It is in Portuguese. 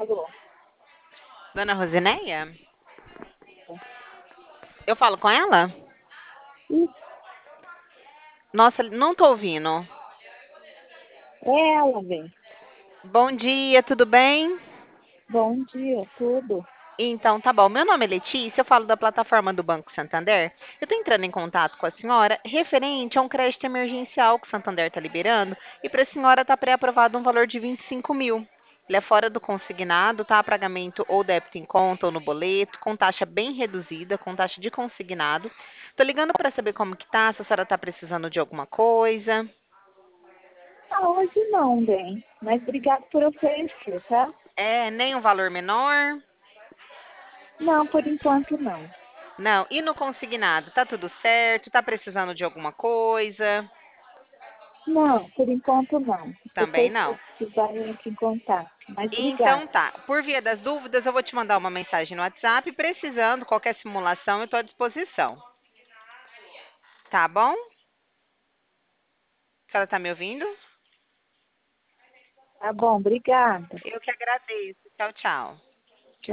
Alô? Dona Rosineia? Eu falo com ela? Isso, Nossa, não tô ouvindo. é ela, bem. Bom dia, tudo bem? Bom dia, tudo. Então, tá bom. Meu nome é Letícia, eu falo da plataforma do Banco Santander. Eu tô entrando em contato com a senhora referente a um crédito emergencial que o Santander está liberando e para a senhora tá pré-aprovado um valor de 25 mil. Ele é fora do consignado, tá? Pagamento ou débito em conta ou no boleto, com taxa bem reduzida, com taxa de consignado. Tô ligando para saber como que tá, se a senhora tá precisando de alguma coisa. Ah, hoje não, bem. Mas obrigado por oferecer, tá? É, nem um valor menor? Não, por enquanto não. Não. E no consignado, tá tudo certo? Tá precisando de alguma coisa? Não, por enquanto não. Também Depois que eu não. precisar, eu entro em contato. Mas obrigado. Então tá. Por via das dúvidas, eu vou te mandar uma mensagem no WhatsApp. Precisando, qualquer simulação, eu estou à disposição. Tá bom? A senhora tá me ouvindo? Tá bom, obrigada. Eu que agradeço. Tchau, tchau.